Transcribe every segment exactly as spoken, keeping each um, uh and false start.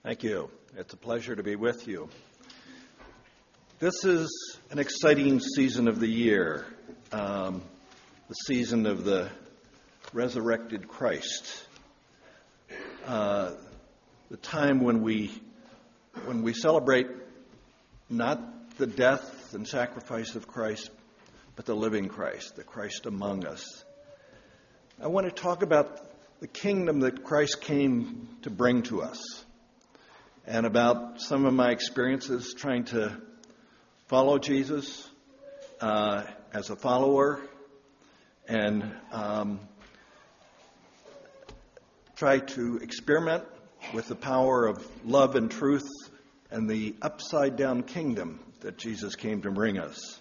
Thank you. It's a pleasure to be with you. This is an exciting season of the year, um, the season of the resurrected Christ, uh, the time when we when we celebrate not the death and sacrifice of Christ, but the living Christ, the Christ among us. I want to talk about the kingdom that Christ came to bring to us, and about some of my experiences trying to follow Jesus uh, as a follower, and um, try to experiment with the power of love and truth and the upside-down kingdom that Jesus came to bring us.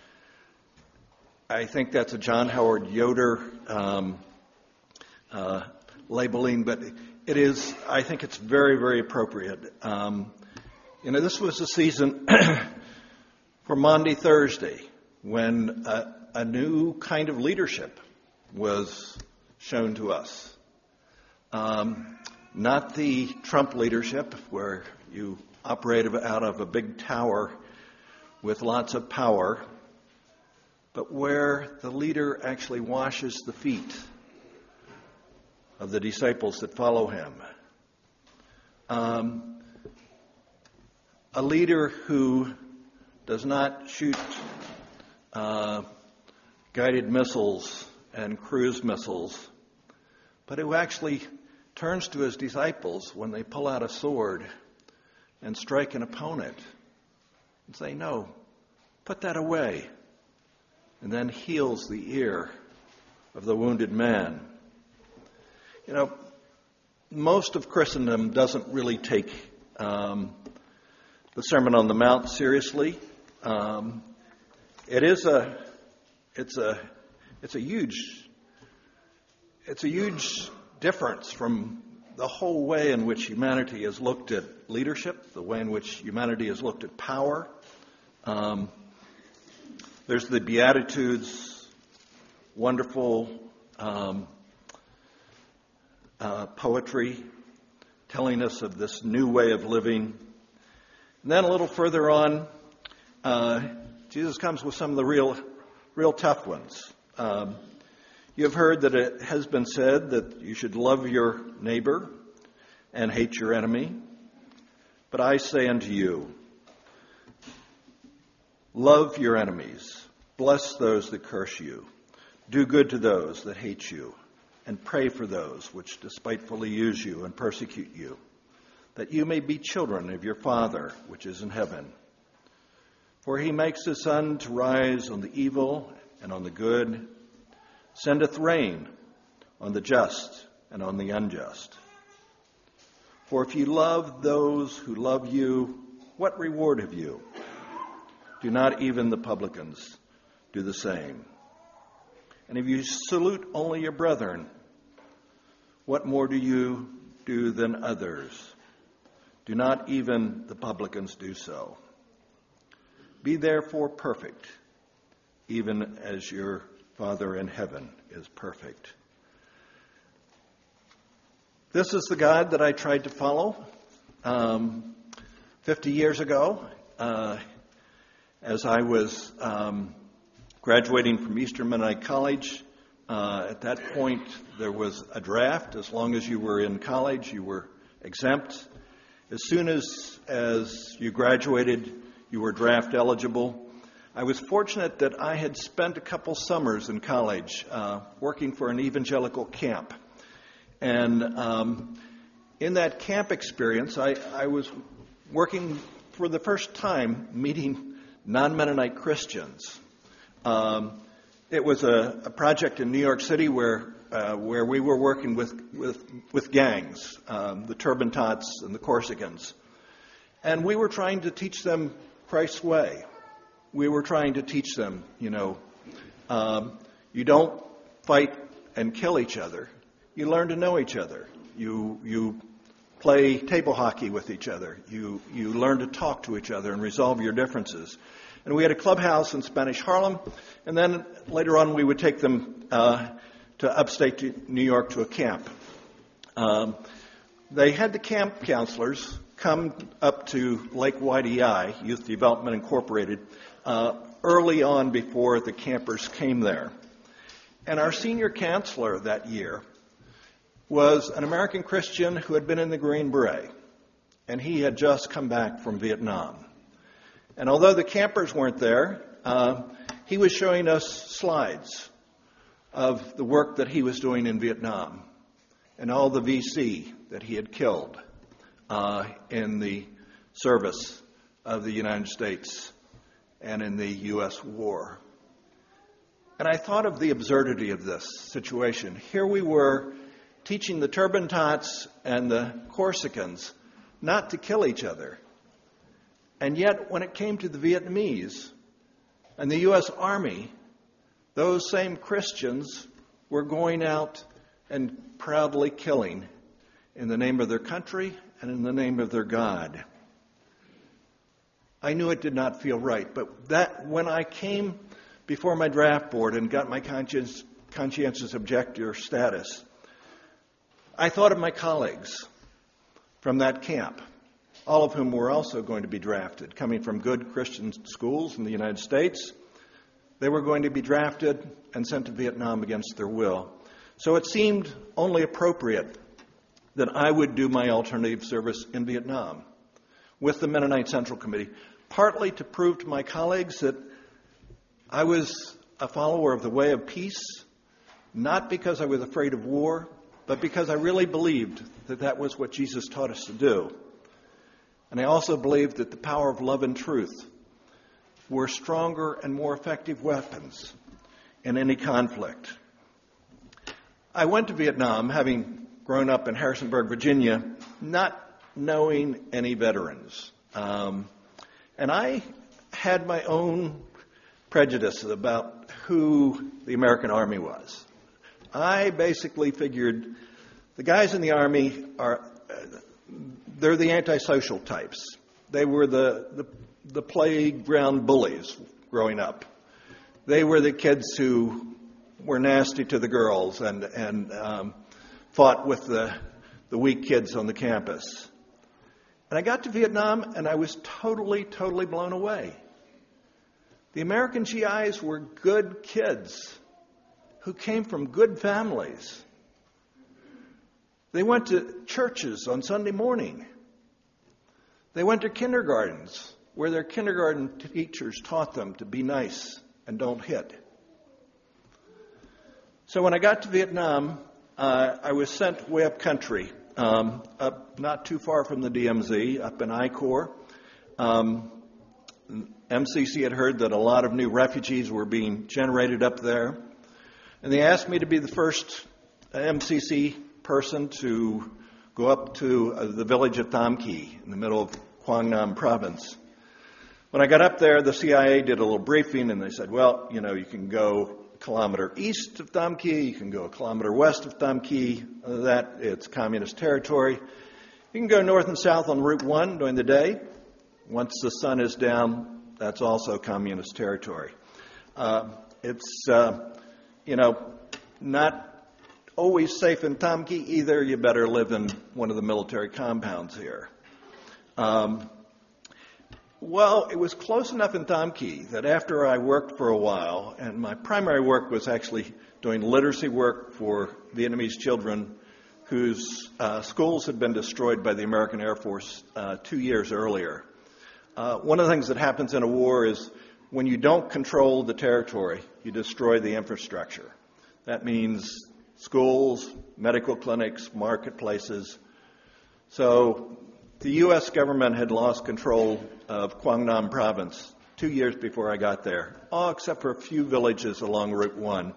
I think that's a John Howard Yoder um, uh, labeling, but it is, I think it's very, very appropriate. Um, you know, this was the season for Maundy Thursday, when a, a new kind of leadership was shown to us. Um, not the Trump leadership, where you operate out of a big tower with lots of power, but where the leader actually washes the feet of the disciples that follow him. Um, a leader who does not shoot uh, guided missiles and cruise missiles, but who actually turns to his disciples when they pull out a sword and strike an opponent and say, "No, put that away," and then heals the ear of the wounded man. You know, most of Christendom doesn't really take um, the Sermon on the Mount seriously. Um, it is a, it's a, it's a huge, it's a huge difference from the whole way in which humanity has looked at leadership, the way in which humanity has looked at power. Um, there's the Beatitudes, wonderful um, uh, poetry telling us of this new way of living. And then a little further on, uh, Jesus comes with some of the real, real tough ones. Um, you have heard that it has been said that you should love your neighbor and hate your enemy. But I say unto you, love your enemies, bless those that curse you, do good to those that hate you, and pray for those which despitefully use you and persecute you, that you may be children of your Father which is in heaven. For he makes his sun to rise on the evil and on the good, sendeth rain on the just and on the unjust. For if you love those who love you, what reward have you? Do not even the publicans do the same? And if you salute only your brethren, what more do you do than others? Do not even the publicans do so? Be therefore perfect, even as your Father in heaven is perfect. This is the God that I tried to follow um, fifty years ago uh, as I was um, graduating from Eastern Mennonite College. Uh, at that point, there was a draft. As long as you were in college, you were exempt. As soon as, as you graduated, you were draft eligible. I was fortunate that I had spent a couple summers in college uh, working for an evangelical camp. And um, in that camp experience, I, I was working for the first time meeting non-Mennonite Christians. Um, it was a, a project in New York City where uh, where we were working with with, with gangs, um, the Turbentats and the Corsicans, and we were trying to teach them Christ's way. We were trying to teach them, you know, um, you don't fight and kill each other. You learn to know each other. You you play table hockey with each other. You you learn to talk to each other and resolve your differences. And we had a clubhouse in Spanish Harlem, and then later on we would take them uh, to upstate New York to a camp. Um, they had the camp counselors come up to Lake Waidea, Youth Development Incorporated, uh, early on before the campers came there. And our senior counselor that year was an American Christian who had been in the Green Beret, and he had just come back from Vietnam. And although the campers weren't there, uh, he was showing us slides of the work that he was doing in Vietnam and all the V C that he had killed uh, in the service of the United States and in the U S war. And I thought of the absurdity of this situation. Here we were teaching the Turbantats and the Corsicans not to kill each other. And yet, when it came to the Vietnamese and the U S Army, those same Christians were going out and proudly killing in the name of their country and in the name of their God. I knew it did not feel right, but that when I came before my draft board and got my conscience, conscientious objector status, I thought of my colleagues from that camp, all of whom were also going to be drafted, coming from good Christian schools in the United States. They were going to be drafted and sent to Vietnam against their will. So it seemed only appropriate that I would do my alternative service in Vietnam with the Mennonite Central Committee, partly to prove to my colleagues that I was a follower of the way of peace, not because I was afraid of war, but because I really believed that that was what Jesus taught us to do. And I also believed that the power of love and truth were stronger and more effective weapons in any conflict. I went to Vietnam, having grown up in Harrisonburg, Virginia, not knowing any veterans. Um, and I had my own prejudices about who the American Army was. I basically figured the guys in the Army are, they're the antisocial types. They were the, the, the playground bullies growing up. They were the kids who were nasty to the girls and, and um, fought with the, the weak kids on the campus. And I got to Vietnam and I was totally, totally blown away. The American G Is were good kids who came from good families. They went to churches on Sunday morning. They went to kindergartens where their kindergarten teachers taught them to be nice and don't hit. So when I got to Vietnam, uh, I was sent way up country, um, up not too far from the D M Z, up in I Corps. Um, M C C had heard that a lot of new refugees were being generated up there. And they asked me to be the first M C C person to go up to uh, the village of Tam Kỳ in the middle of Quang Nam province. When I got up there, the C I A did a little briefing and they said, well, you know, you can go a kilometer east of Tam Kỳ, you can go a kilometer west of Tam Kỳ, uh, that it's communist territory. You can go north and south on Route one during the day. Once the sun is down, that's also communist territory. Uh, it's, uh, you know, not always safe in Tam Kỳ either. You better live in one of the military compounds here. Um, well, it was close enough in Tam Kỳ that after I worked for a while, and my primary work was actually doing literacy work for Vietnamese children whose uh, schools had been destroyed by the American Air Force uh, two years earlier. Uh, one of the things that happens in a war is when you don't control the territory, you destroy the infrastructure. That means schools, medical clinics, marketplaces. So the U S government had lost control of Quang Nam province two years before I got there, all except for a few villages along Route one.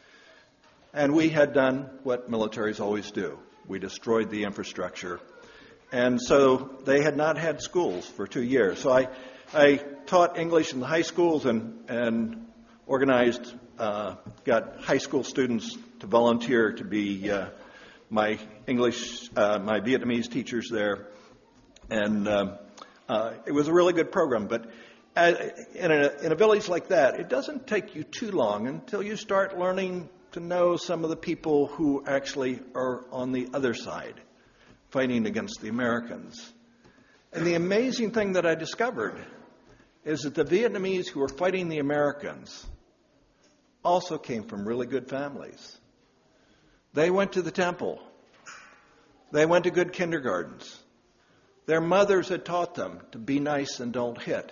And we had done what militaries always do. We destroyed the infrastructure. And so they had not had schools for two years. So I, I taught English in the high schools and, and organized, uh, got high school students to volunteer to be uh, my English, uh, my Vietnamese teachers there. And um, uh, it was a really good program. But in a, in a village like that, it doesn't take you too long until you start learning to know some of the people who actually are on the other side, fighting against the Americans. And the amazing thing that I discovered is that the Vietnamese who were fighting the Americans also came from really good families. They went to the temple. They went to good kindergartens. Their mothers had taught them to be nice and don't hit.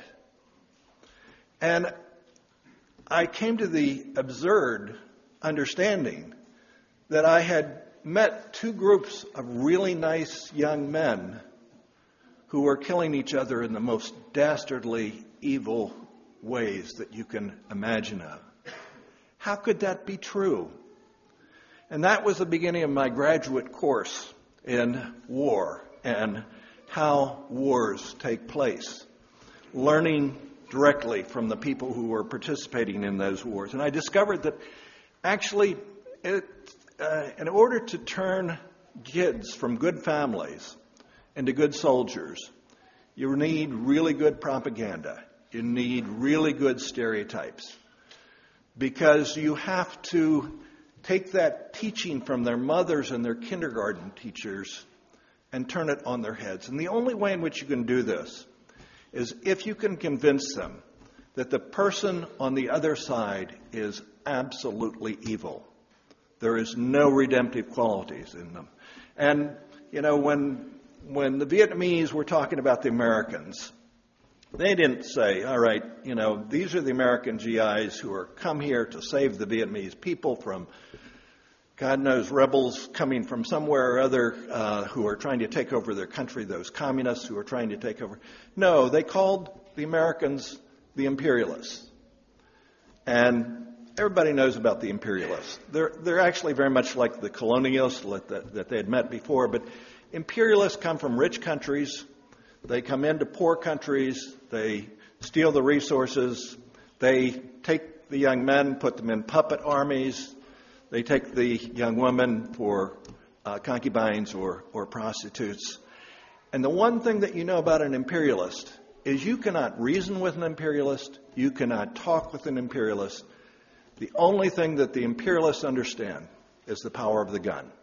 And I came to the absurd understanding that I had met two groups of really nice young men who were killing each other in the most dastardly, evil ways that you can imagine of. How could that be true? And that was the beginning of my graduate course in war and how wars take place, learning directly from the people who were participating in those wars. And I discovered that actually, it, uh, in order to turn kids from good families into good soldiers, you need really good propaganda. You need really good stereotypes. Because you have to take that teaching from their mothers and their kindergarten teachers and turn it on their heads. And the only way in which you can do this is if you can convince them that the person on the other side is absolutely evil. There is no redemptive qualities in them. And, you know, when when the Vietnamese were talking about the Americans, they didn't say, all right, you know, these are the American G Is who are come here to save the Vietnamese people from God knows rebels coming from somewhere or other uh, who are trying to take over their country, those communists who are trying to take over. No, they called the Americans the imperialists. And everybody knows about the imperialists. They're, they're actually very much like the colonialists that, that they had met before, but imperialists come from rich countries. They come into poor countries. They steal the resources. They take the young men, put them in puppet armies. They take the young women for uh, concubines or, or prostitutes. And the one thing that you know about an imperialist is you cannot reason with an imperialist. You cannot talk with an imperialist. The only thing that the imperialists understand is the power of the gun.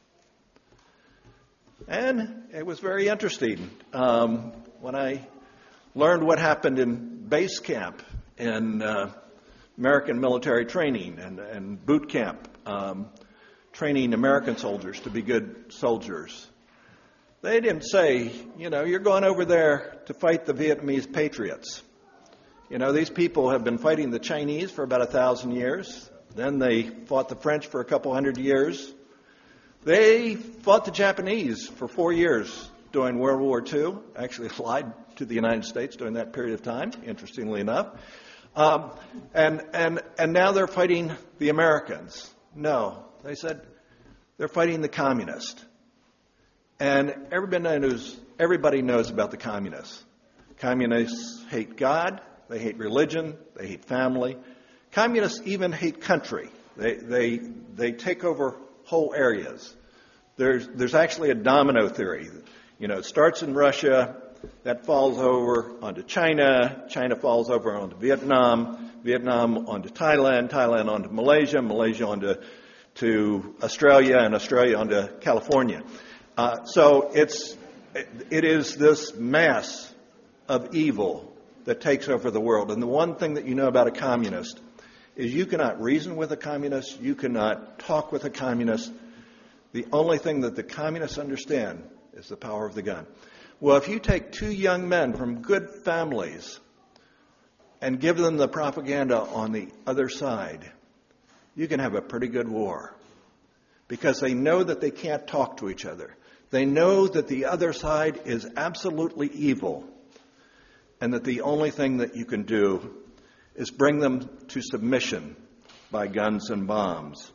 And it was very interesting um, when I learned what happened in base camp in uh, American military training and, and boot camp, um, training American soldiers to be good soldiers. They didn't say, you know, you're going over there to fight the Vietnamese patriots. You know, these people have been fighting the Chinese for about a thousand years. Then they fought the French for a couple hundred years. They fought the Japanese for four years during World War Two. Actually allied to the United States during that period of time, interestingly enough. Um, and, and, and now they're fighting the Americans. No, they said they're fighting the communists. And everybody knows, everybody knows about the communists. Communists hate God. They hate religion. They hate family. Communists even hate country. They, they, they take over whole areas. There's, there's actually a domino theory. You know, it starts in Russia, that falls over onto China, China falls over onto Vietnam, Vietnam onto Thailand, Thailand onto Malaysia, Malaysia onto to Australia, and Australia onto California. Uh, so it's it is this mass of evil that takes over the world. And the one thing that you know about a communist is you cannot reason with a communist, you cannot talk with a communist. The only thing that the communists understand is the power of the gun. Well, if you take two young men from good families and give them the propaganda on the other side, you can have a pretty good war. Because they know that they can't talk to each other. They know that the other side is absolutely evil. And that the only thing that you can do is bring them to submission by guns and bombs.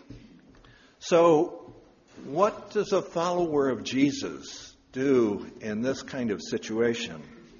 So, what does a follower of Jesus do in this kind of situation?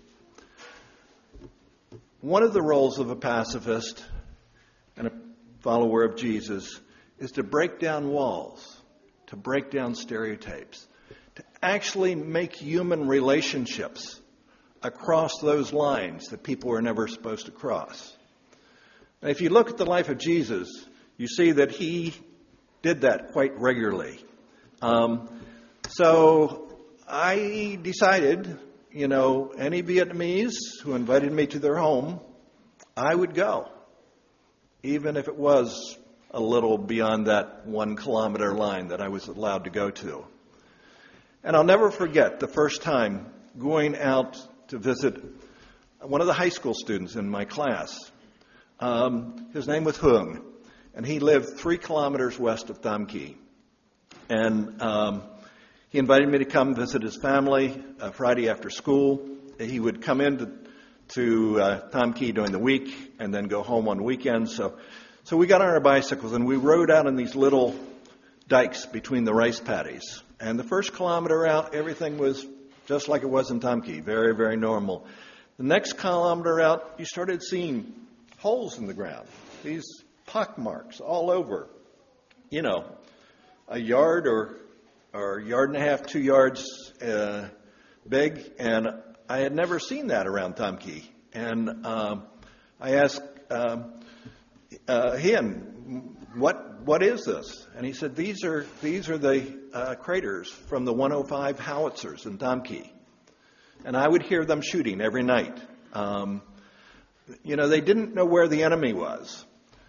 One of the roles of a pacifist and a follower of Jesus is to break down walls, to break down stereotypes, to actually make human relationships across those lines that people are never supposed to cross. And if you look at the life of Jesus, you see that he did that quite regularly. Um, so I decided, you know, any Vietnamese who invited me to their home, I would go, even if it was a little beyond that one kilometer line that I was allowed to go to. And I'll never forget the first time going out to visit one of the high school students in my class. Um, his name was Hung, and he lived three kilometers west of Tam Kỳ. And um, he invited me to come visit his family uh, Friday after school. He would come in to, to uh, Tam Kỳ during the week and then go home on weekends. So, so we got on our bicycles and we rode out on these little dikes between the rice paddies. And the first kilometer out, everything was just like it was in Tam Kỳ, very, very normal. The next kilometer out, you started seeing holes in the ground, these pock marks all over, you know, a yard or or a yard and a half, two yards uh, big, and I had never seen that around Tam Kỳ. And um, I asked um, uh, him, "What what is this?" And he said, "These are these are the uh, craters from the one oh five howitzers in Tam Kỳ." And I would hear them shooting every night. Um, you know, they didn't know where the enemy was,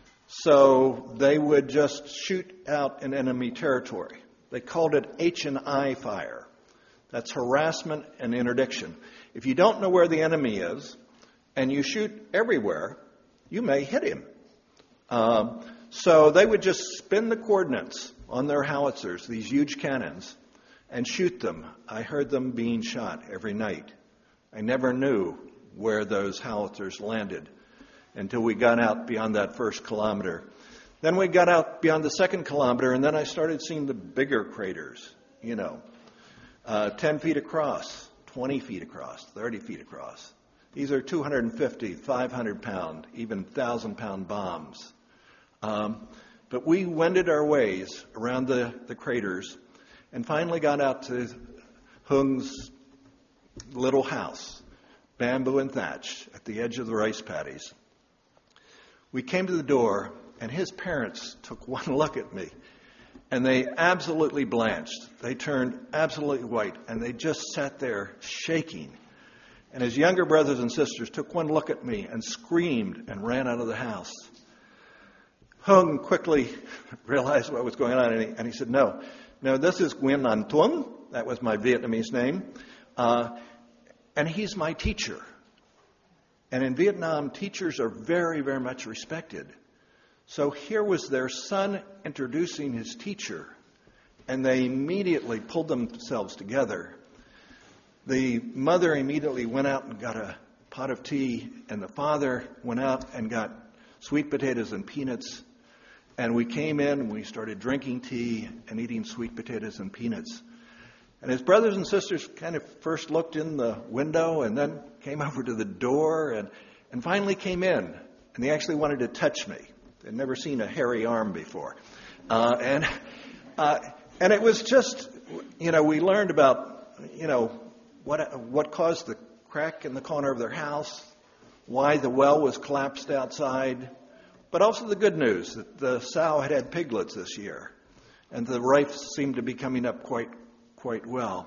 so they would just shoot out in enemy territory. They called it H and I fire. That's harassment and interdiction. If you don't know where the enemy is and you shoot everywhere, you may hit him. Um, so they would just spin the coordinates on their howitzers, these huge cannons, and shoot them. I heard them being shot every night. I never knew where those howitzers landed until we got out beyond that first kilometer. Then we got out beyond the second kilometer, and then I started seeing the bigger craters, you know, uh, ten feet across, twenty feet across, thirty feet across. These are two hundred fifty, five hundred pound, even one thousand pound bombs. Um, but we wended our ways around the, the craters and finally got out to Hung's little house, bamboo and thatch, at the edge of the rice paddies. We came to the door, and his parents took one look at me, and they absolutely blanched. They turned absolutely white, and they just sat there shaking. And his younger brothers and sisters took one look at me and screamed and ran out of the house. Hung quickly realized what was going on, and he, and he said, no, no, this is Nguyen An Tuong. That was my Vietnamese name. Uh, and he's my teacher. And in Vietnam, teachers are very, very much respected. So here was their son introducing his teacher, and they immediately pulled themselves together. The mother immediately went out and got a pot of tea, and the father went out and got sweet potatoes and peanuts. And we came in and we started drinking tea and eating sweet potatoes and peanuts. And his brothers and sisters kind of first looked in the window and then came over to the door and, and finally came in. And they actually wanted to touch me. They'd never seen a hairy arm before. Uh, and uh, and it was just, you know, we learned about, you know, what what caused the crack in the corner of their house, why the well was collapsed outside, but also the good news that the sow had had piglets this year, and the rice seemed to be coming up quite quite well.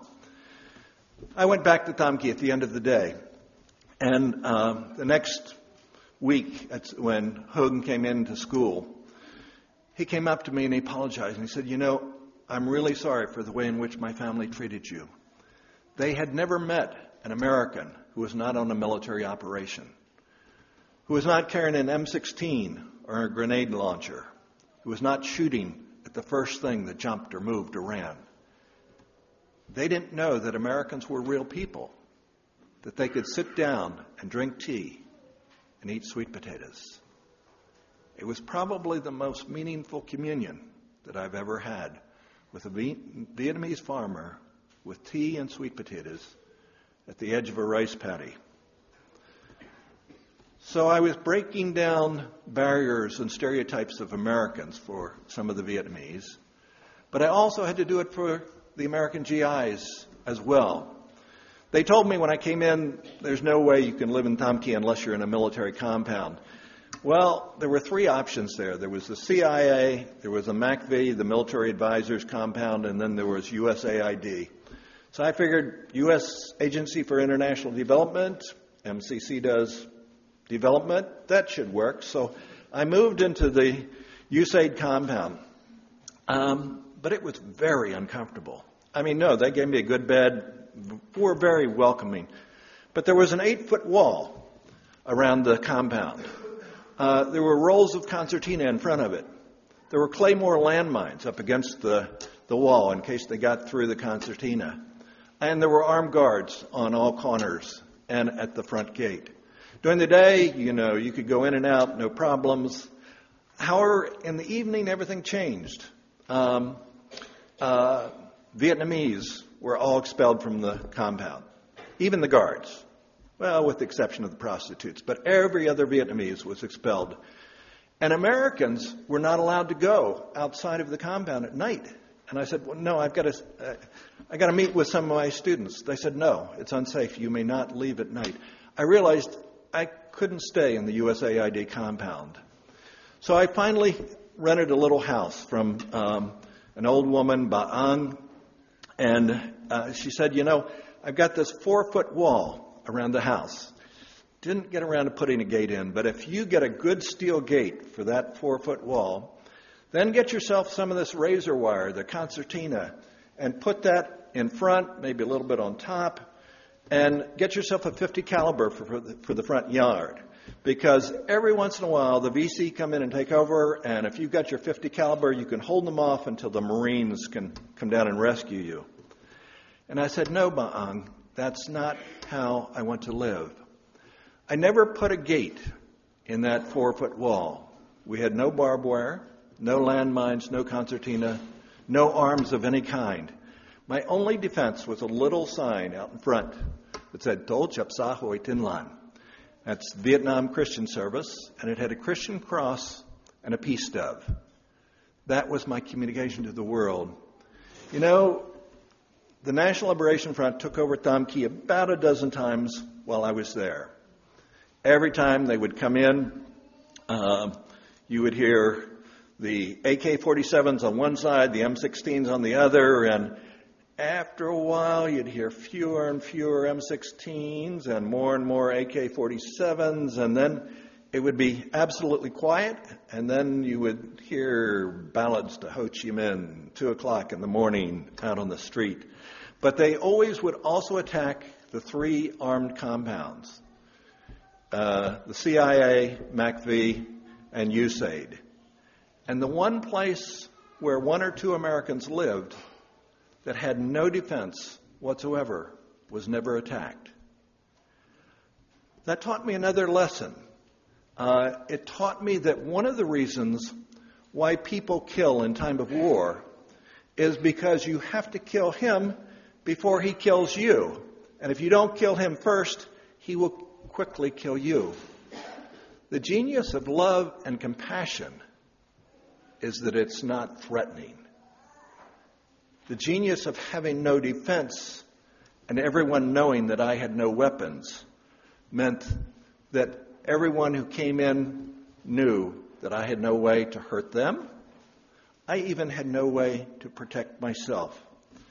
I went back to Tam Kỳ at the end of the day, and um, the next week, that's when Hung came into school, he came up to me and he apologized, and he said, you know, I'm really sorry for the way in which my family treated you. They had never met an American who was not on a military operation, who was not carrying an M sixteen or a grenade launcher, who was not shooting at the first thing that jumped or moved or ran. They didn't know that Americans were real people, that they could sit down and drink tea and eat sweet potatoes. It was probably the most meaningful communion that I've ever had with a Vietnamese farmer with tea and sweet potatoes at the edge of a rice paddy. So I was breaking down barriers and stereotypes of Americans for some of the Vietnamese, but I also had to do it for the American G Is as well. They told me when I came in, there's no way you can live in Tam Kỳ unless you're in a military compound. Well, there were three options there. There was the C I A, there was the M A C V, the Military Advisors Compound, and then there was U S A I D. So I figured U S Agency for International Development, M C C does development, that should work. So I moved into the U S A I D compound, um, but it was very uncomfortable. I mean, no, they gave me a good bed, were very welcoming, but there was an eight-foot wall around the compound. Uh, there were rolls of concertina in front of it. There were Claymore landmines up against the, the wall in case they got through the concertina. And there were armed guards on all corners and at the front gate. During the day, you know, you could go in and out, no problems. However, in the evening, everything changed. Um, uh, Vietnamese were all expelled from the compound, even the guards. Well, with the exception of the prostitutes, but every other Vietnamese was expelled. And Americans were not allowed to go outside of the compound at night. And I said, well, no, I've got to, uh, I got to meet with some of my students. They said, no, it's unsafe. You may not leave at night. I realized I couldn't stay in the U S A I D compound. So I finally rented a little house from um, an old woman, Baang, and uh, she said, you know, I've got this four-foot wall around the house. Didn't get around to putting a gate in, but if you get a good steel gate for that four-foot wall, then get yourself some of this razor wire, the concertina, and put that in front, maybe a little bit on top, and get yourself a fifty caliber for, for, the, for the front yard. Because every once in a while, the V C come in and take over, and if you've got your fifty caliber, you can hold them off until the Marines can come down and rescue you. And I said, no, Baang, that's not how I want to live. I never put a gate in that four-foot wall. We had no barbed wire, no landmines, no concertina, no arms of any kind. My only defense was a little sign out in front that said, Tol Chap Sa Hoi Tin Lan. That's Vietnam Christian Service, and it had a Christian cross and a peace dove. That was my communication to the world. You know, the National Liberation Front took over Tam Kỳ about a dozen times while I was there. Every time they would come in, uh, you would hear the A K forty-sevens on one side, the M sixteens on the other, and after a while you'd hear fewer and fewer M sixteens and more and more A K forty-sevens, and then it would be absolutely quiet, and then you would hear ballads to Ho Chi Minh, two o'clock in the morning out on the street. But they always would also attack the three armed compounds, uh, the C I A, MACV, and U S A I D. And the one place where one or two Americans lived that had no defense whatsoever was never attacked. That taught me another lesson. Uh, it taught me that one of the reasons why people kill in time of war is because you have to kill him before he kills you. And if you don't kill him first, he will quickly kill you. The genius of love and compassion is that it's not threatening. The genius of having no defense and everyone knowing that I had no weapons meant that everyone who came in knew that I had no way to hurt them. I even had no way to protect myself.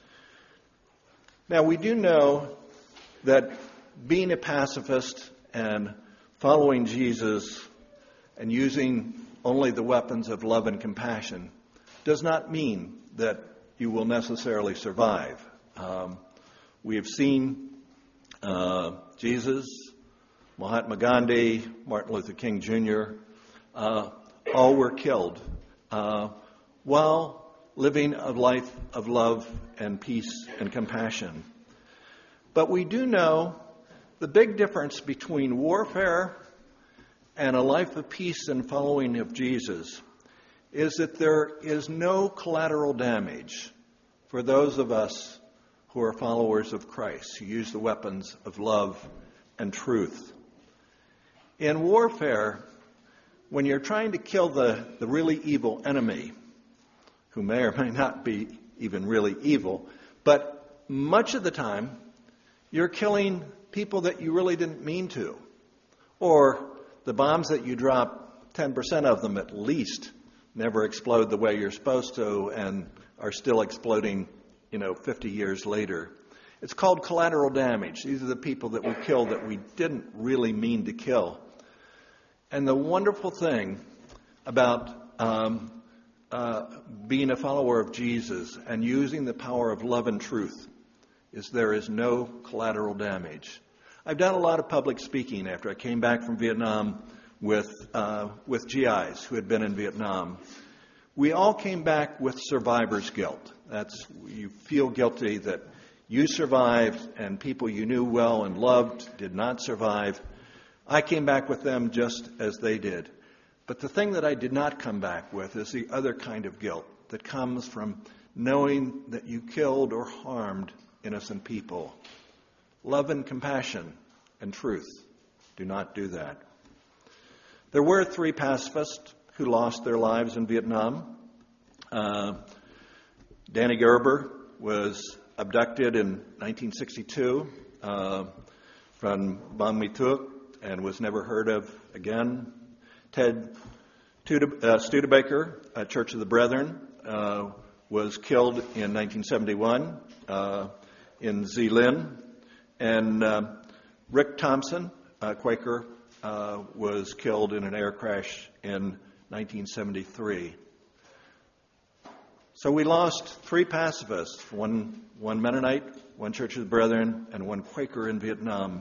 Now, we do know that being a pacifist and following Jesus and using only the weapons of love and compassion does not mean that you will necessarily survive. Um, we have seen uh, Jesus, Mahatma Gandhi, Martin Luther King Junior, uh, all were killed uh, while living a life of love and peace and compassion. But we do know the big difference between warfare and a life of peace and following of Jesus is that there is no collateral damage for those of us who are followers of Christ, who use the weapons of love and truth. In warfare, when you're trying to kill the, the really evil enemy, who may or may not be even really evil, but much of the time, you're killing people that you really didn't mean to. Or the bombs that you drop, ten percent of them at least, never explode the way you're supposed to and are still exploding, you know, fifty years later. It's called collateral damage. These are the people that we kill that we didn't really mean to kill. And the wonderful thing about um, uh, being a follower of Jesus and using the power of love and truth is there is no collateral damage. I've done a lot of public speaking after I came back from Vietnam with uh, with G Is who had been in Vietnam. We all came back with survivor's guilt. That's, you feel guilty that you survived and people you knew well and loved did not survive. I came back with them just as they did. But the thing that I did not come back with is the other kind of guilt that comes from knowing that you killed or harmed innocent people. Love and compassion and truth do not do that. There were three pacifists who lost their lives in Vietnam. Uh, Danny Gerber was abducted in nineteen sixty-two uh, from Bang Mi Thuc and was never heard of again. Ted Studebaker, at Church of the Brethren, uh, was killed in nineteen seventy-one uh, in Di Linh. And uh, Rick Thompson, a Quaker, uh, was killed in an air crash in nineteen seventy-three. So we lost three pacifists, one, one Mennonite, one Church of the Brethren, and one Quaker in Vietnam.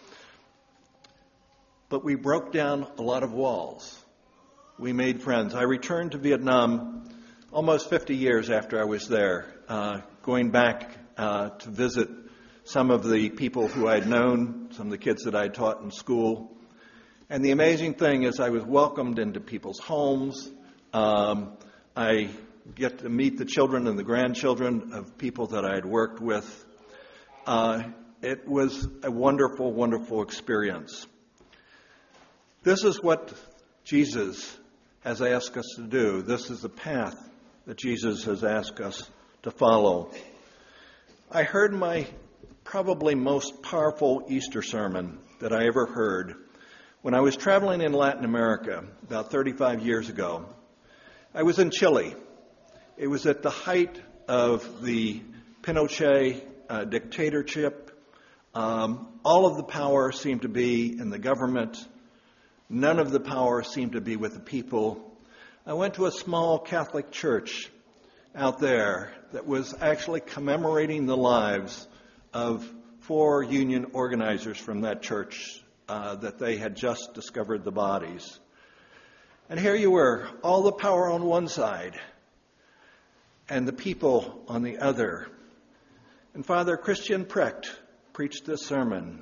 But we broke down a lot of walls. We made friends. I returned to Vietnam almost fifty years after I was there, uh, going back uh, to visit some of the people who I'd known, some of the kids that I'd taught in school. And the amazing thing is I was welcomed into people's homes. Um, I get to meet the children and the grandchildren of people that I had worked with. Uh, it was a wonderful, wonderful experience. This is what Jesus has asked us to do. This is the path that Jesus has asked us to follow. I heard my probably most powerful Easter sermon that I ever heard when I was traveling in Latin America about thirty-five years ago. I was in Chile. It was at the height of the Pinochet uh, dictatorship. Um, all of the power seemed to be in the government. None of the power seemed to be with the people. I went to a small Catholic church out there that was actually commemorating the lives of four union organizers from that church uh, that they had just discovered the bodies. And here you were, all the power on one side and the people on the other. And Father Christian Precht preached this sermon.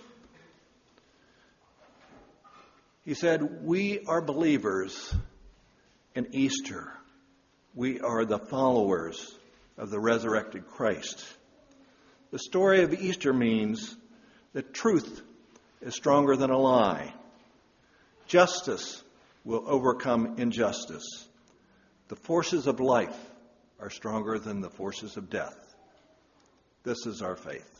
He said, we are believers in Easter. We are the followers of the resurrected Christ. The story of Easter means that truth is stronger than a lie. Justice will overcome injustice. The forces of life are stronger than the forces of death. This is our faith.